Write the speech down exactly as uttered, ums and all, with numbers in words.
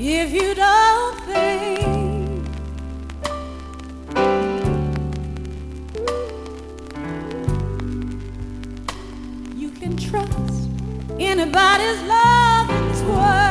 If you don't think you can trust anybody's love in this world,